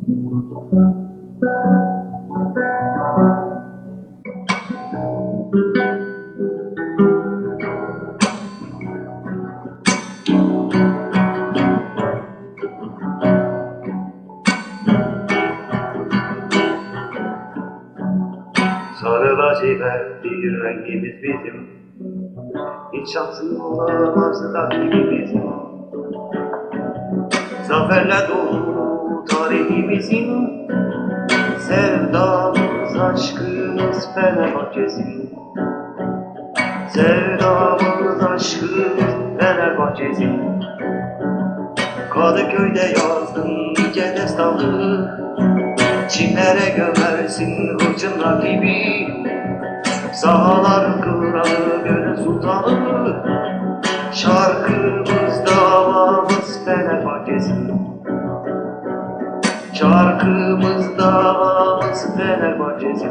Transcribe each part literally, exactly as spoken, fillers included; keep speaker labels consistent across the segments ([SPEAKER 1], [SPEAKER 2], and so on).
[SPEAKER 1] Sarı lacivert bir rengimiz bizim, hiç şansın olamaz takibimizin. Zaferle dolu tarihimizin, sevdamız, aşkımız Fenerbahçe'sin. Sevdamız, aşkımız Fenerbahçe'sin. Kadıköy'de yazdım nice destanı, çimlere gömersin hırçın rakibi. Sahaların kralı, gönül sultanı, şarkımız davamız Fenerbahçe'sin. Şarkımız davamız Fenerbahçe'sin.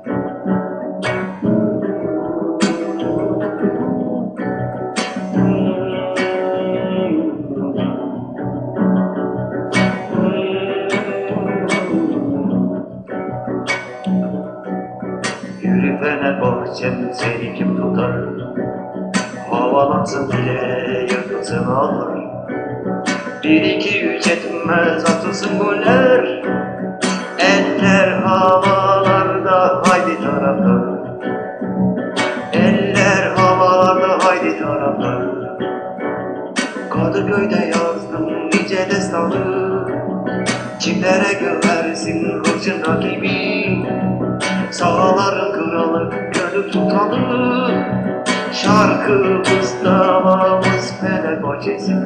[SPEAKER 1] Yürü Fenerbahçem, seni kim tutar? Havalansın bile yıkılsın alır. Bir iki üç etmez, atılsın goller. Eller havalarda, haydi taraftar. Eller havalarda, haydi taraftar. Kadıköy'de yazdım nice destanı, çimlere gömersin hırçın rakibi. Sahaların kralı, gönül sultanı, şarkımız davamız Fenerbahçe'sin.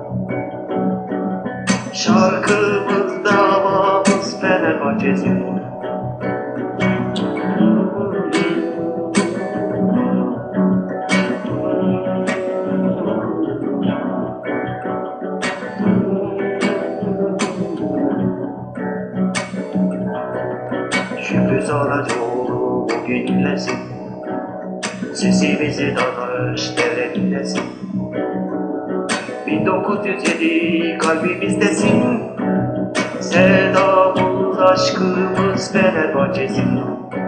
[SPEAKER 1] Şarkımız davamız Fenerbahçe'sin. Şükrü Saracoğlu bugün inlesin, sesimizi dadaş devletlesin. bin dokuz yüz yedi kalbimizdesin, sevdamız, aşkımız Fenerbahçe'sin.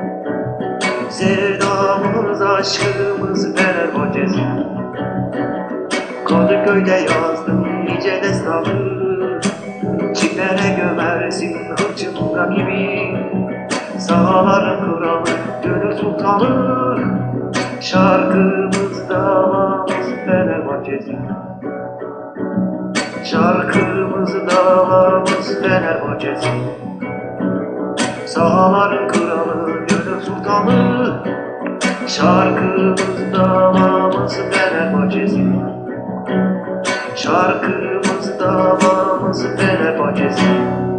[SPEAKER 1] Sevdamız, aşkımız Fenerbahçe'sin. Kadıköy'de yazdım nice destanı, çimlere gömersin hırçın rakibi. Sahaların kralı, gönül sultanı, şarkımız davamız Fenerbahçe'sin. Şarkımız davamız Fenerbahçe'sin. Sahaların kralı, gönül sultanı, şarkımız davamız Fenerbahçe'sin. Şarkımız davamız Fenerbahçe'sin.